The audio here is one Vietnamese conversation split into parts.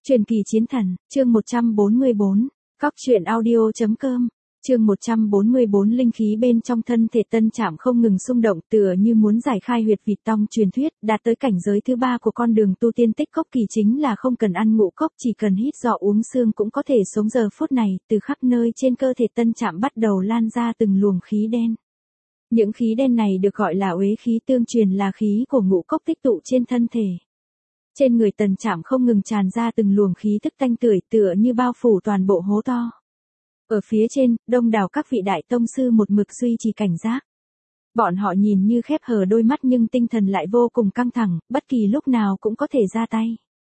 Truyền kỳ chiến thần, chương 144, Cóc truyện audio.com, chương 144 linh khí bên trong thân thể Tân Trạm không ngừng xung động tựa như muốn giải khai huyệt vịt tong truyền thuyết, đạt tới cảnh giới thứ 3 của con đường tu tiên tích cốc kỳ chính là không cần ăn ngũ cốc chỉ cần hít gió uống xương cũng có thể sống giờ phút này, từ khắp nơi trên cơ thể Tân Trạm bắt đầu lan ra từng luồng khí đen. Những khí đen này được gọi là uế khí tương truyền là khí của ngũ cốc tích tụ trên thân thể. Trên người Tân Trạm không ngừng tràn ra từng luồng khí tức tanh tưởi tựa như bao phủ toàn bộ hố to. Ở phía trên, đông đảo các vị đại tông sư một mực duy trì cảnh giác. Bọn họ nhìn như khép hờ đôi mắt nhưng tinh thần lại vô cùng căng thẳng, bất kỳ lúc nào cũng có thể ra tay.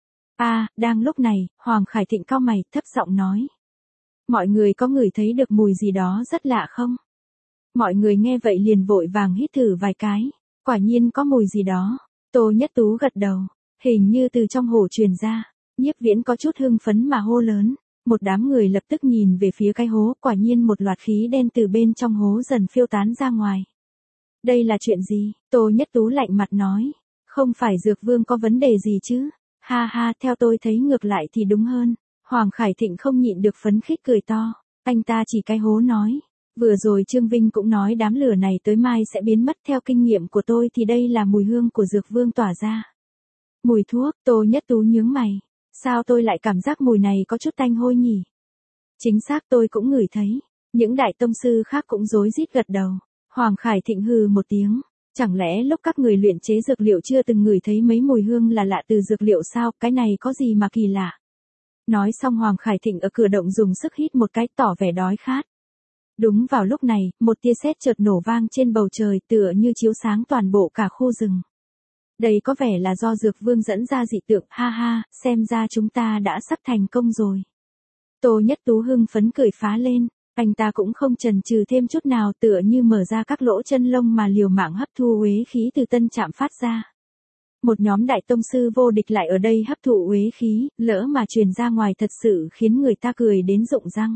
Đang lúc này, Hoàng Khải Thịnh cau mày, thấp giọng nói. Mọi người có ngửi thấy được mùi gì đó rất lạ không? Mọi người nghe vậy liền vội vàng hít thử vài cái. Quả nhiên có mùi gì đó. Tô Nhất Tú gật đầu. Hình như từ trong hồ truyền ra. Nhiếp Viễn có chút hưng phấn mà hô lớn. Một đám người lập tức nhìn về phía cái hố, quả nhiên một loạt khí đen từ bên trong hố dần phiêu tán ra ngoài. Đây là chuyện gì? Tô Nhất Tú lạnh mặt nói. Không phải Dược Vương có vấn đề gì chứ? Ha, theo tôi thấy ngược lại thì đúng hơn. Hoàng Khải Thịnh không nhịn được phấn khích cười to. Anh ta chỉ cái hố nói. Vừa rồi Trương Vinh cũng nói đám lửa này tới mai sẽ biến mất, theo kinh nghiệm của tôi thì đây là mùi hương của Dược Vương tỏa ra. Mùi thuốc, Tô Nhất Tú nhướng mày. Sao tôi lại cảm giác mùi này có chút tanh hôi nhỉ? Chính xác, tôi cũng ngửi thấy. Những đại tông sư khác cũng rối rít gật đầu. Hoàng Khải Thịnh hừ một tiếng. Chẳng lẽ lúc các người luyện chế dược liệu chưa từng ngửi thấy mấy mùi hương là lạ từ dược liệu sao? Cái này có gì mà kỳ lạ? Nói xong Hoàng Khải Thịnh ở cửa động dùng sức hít một cái tỏ vẻ đói khát. Đúng vào lúc này, một tia sét chợt nổ vang trên bầu trời tựa như chiếu sáng toàn bộ cả khu rừng. Đây có vẻ là do Dược Vương dẫn ra dị tượng, ha, xem ra chúng ta đã sắp thành công rồi. Tô Nhất Tú hưng phấn cười phá lên, anh ta cũng không chần chừ thêm chút nào tựa như mở ra các lỗ chân lông mà liều mạng hấp thu uế khí từ Tân Trạm phát ra. Một nhóm đại tông sư vô địch lại ở đây hấp thụ uế khí, lỡ mà truyền ra ngoài thật sự khiến người ta cười đến rụng răng.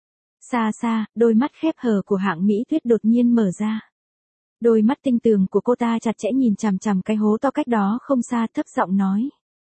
Xa, đôi mắt khép hờ của Hạng Mỹ Tuyết đột nhiên mở ra. Đôi mắt tinh tường của cô ta chặt chẽ nhìn chằm chằm cái hố to cách đó không xa, thấp giọng nói.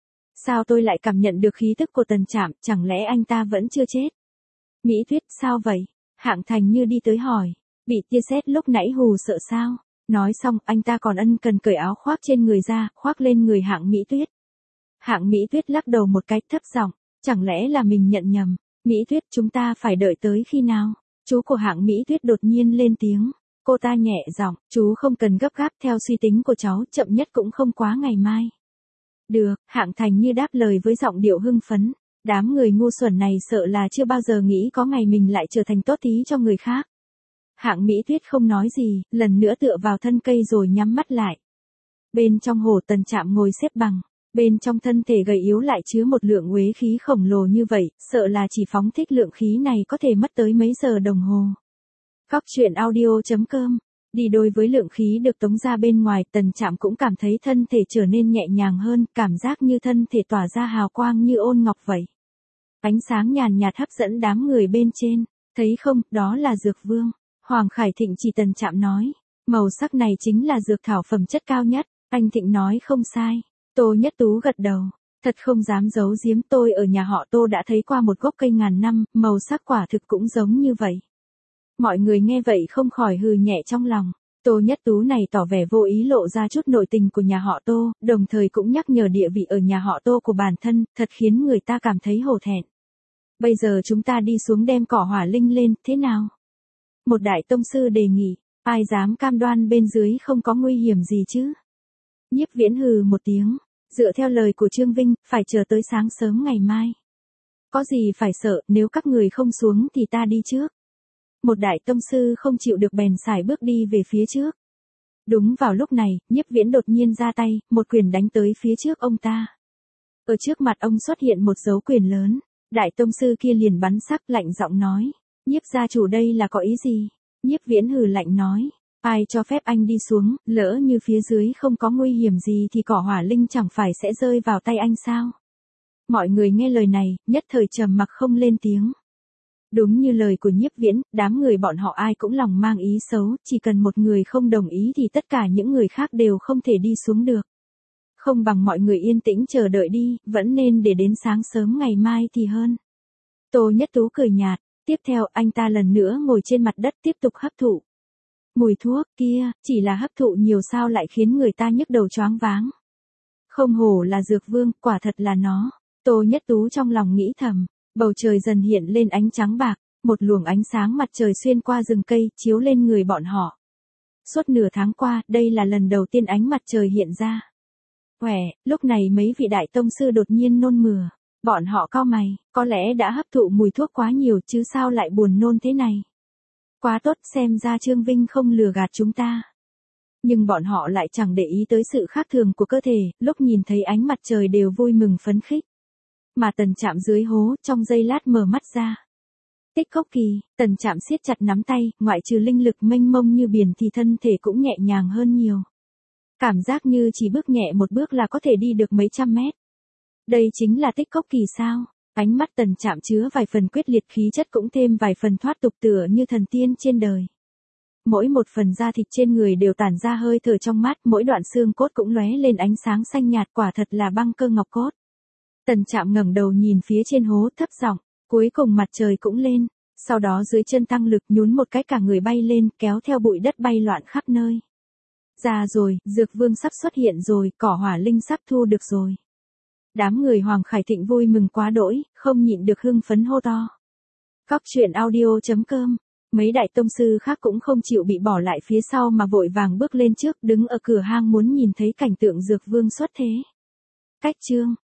Sao tôi lại cảm nhận được khí tức của Tân Trạm, chẳng lẽ anh ta vẫn chưa chết? Mỹ Tuyết, sao vậy? Hạng Thành như đi tới hỏi. Bị tia sét lúc nãy hù sợ sao? Nói xong anh ta còn ân cần cởi áo khoác trên người ra, khoác lên người Hạng Mỹ Tuyết. Hạng Mỹ Tuyết lắc đầu một cái, thấp giọng. Chẳng lẽ là mình nhận nhầm? Mỹ Tuyết, chúng ta phải đợi tới khi nào? Chú của Hạng Mỹ Tuyết đột nhiên lên tiếng. Cô ta nhẹ giọng, chú không cần gấp gáp, theo suy tính của cháu, chậm nhất cũng không quá ngày mai. Được, Hạng Thành như đáp lời với giọng điệu hưng phấn. Đám người ngu xuẩn này sợ là chưa bao giờ nghĩ có ngày mình lại trở thành tốt thí cho người khác. Hạng Mỹ Tuyết không nói gì, lần nữa tựa vào thân cây rồi nhắm mắt lại. Bên trong hồ Tân Trạm ngồi xếp bằng. Bên trong thân thể gầy yếu lại chứa một lượng uế khí khổng lồ như vậy, sợ là chỉ phóng thích lượng khí này có thể mất tới mấy giờ đồng hồ. Cóc truyện audio.com. Đi đôi với lượng khí được tống ra bên ngoài, Tân Trạm cũng cảm thấy thân thể trở nên nhẹ nhàng hơn, cảm giác như thân thể tỏa ra hào quang như ôn ngọc vậy. Ánh sáng nhàn nhạt hấp dẫn đám người bên trên. Thấy không, đó là Dược Vương. Hoàng Khải Thịnh chỉ Tân Trạm nói. Màu sắc này chính là dược thảo phẩm chất cao nhất. Anh Thịnh nói không sai. Tô Nhất Tú gật đầu. Thật không dám giấu giếm, tôi ở nhà họ Tô đã thấy qua một gốc cây ngàn năm, màu sắc quả thực cũng giống như vậy. Mọi người nghe vậy không khỏi hừ nhẹ trong lòng. Tô Nhất Tú này tỏ vẻ vô ý lộ ra chút nội tình của nhà họ Tô, đồng thời cũng nhắc nhở địa vị ở nhà họ Tô của bản thân, thật khiến người ta cảm thấy hổ thẹn. Bây giờ chúng ta đi xuống đem cỏ hỏa linh lên, thế nào? Một đại tông sư đề nghị, ai dám cam đoan bên dưới không có nguy hiểm gì chứ? Nhiếp Viễn hừ một tiếng, dựa theo lời của Trương Vinh, phải chờ tới sáng sớm ngày mai. Có gì phải sợ, nếu các người không xuống thì ta đi trước. Một đại tông sư không chịu được bèn sải bước đi về phía trước. Đúng vào lúc này, Nhiếp Viễn đột nhiên ra tay, một quyền đánh tới phía trước ông ta. Ở trước mặt ông xuất hiện một dấu quyền lớn, đại tông sư kia liền bắn sắc lạnh giọng nói. Nhiếp gia chủ đây là có ý gì? Nhiếp Viễn hừ lạnh nói. Ai cho phép anh đi xuống, lỡ như phía dưới không có nguy hiểm gì thì cỏ hỏa linh chẳng phải sẽ rơi vào tay anh sao? Mọi người nghe lời này, nhất thời trầm mặc không lên tiếng. Đúng như lời của Nhiếp Viễn, đám người bọn họ ai cũng lòng mang ý xấu, chỉ cần một người không đồng ý thì tất cả những người khác đều không thể đi xuống được. Không bằng mọi người yên tĩnh chờ đợi đi, vẫn nên để đến sáng sớm ngày mai thì hơn. Tô Nhất Tú cười nhạt, tiếp theo anh ta lần nữa ngồi trên mặt đất tiếp tục hấp thụ. Mùi thuốc kia, chỉ là hấp thụ nhiều sao lại khiến người ta nhức đầu choáng váng. Không hổ là dược vương, quả thật là nó. Tô Nhất Tú trong lòng nghĩ thầm, bầu trời dần hiện lên ánh trắng bạc, một luồng ánh sáng mặt trời xuyên qua rừng cây, chiếu lên người bọn họ. Suốt nửa tháng qua, đây là lần đầu tiên ánh mặt trời hiện ra. Lúc này mấy vị đại tông sư đột nhiên nôn mửa. Bọn họ cau mày, có lẽ đã hấp thụ mùi thuốc quá nhiều chứ sao lại buồn nôn thế này. Quá tốt, xem ra Trương Vinh không lừa gạt chúng ta. Nhưng bọn họ lại chẳng để ý tới sự khác thường của cơ thể, lúc nhìn thấy ánh mặt trời đều vui mừng phấn khích. Mà Tần Trạm dưới hố, trong giây lát mở mắt ra. Tích Cốc Kỳ, Tần Trạm siết chặt nắm tay, ngoại trừ linh lực mênh mông như biển thì thân thể cũng nhẹ nhàng hơn nhiều. Cảm giác như chỉ bước nhẹ một bước là có thể đi được mấy trăm mét. Đây chính là Tích Cốc Kỳ sao? Ánh mắt Tần Trạm chứa vài phần quyết liệt, khí chất cũng thêm vài phần thoát tục, tựa như thần tiên trên đời. Mỗi một phần da thịt trên người đều tản ra hơi thở trong mát, mỗi đoạn xương cốt cũng lóe lên ánh sáng xanh nhạt, quả thật là băng cơ ngọc cốt. Tần Trạm ngẩng đầu nhìn phía trên hố, thấp giọng, cuối cùng mặt trời cũng lên, sau đó dưới chân tăng lực nhún một cái cả người bay lên, kéo theo bụi đất bay loạn khắp nơi. Ra rồi, dược vương sắp xuất hiện rồi, cỏ hỏa linh sắp thu được rồi. Đám người Hoàng Khải Thịnh vui mừng quá đỗi, không nhịn được hưng phấn hô to. Cóc truyện audio.com. Mấy đại tông sư khác cũng không chịu bị bỏ lại phía sau mà vội vàng bước lên trước, đứng ở cửa hang muốn nhìn thấy cảnh tượng dược vương xuất thế. Cách chương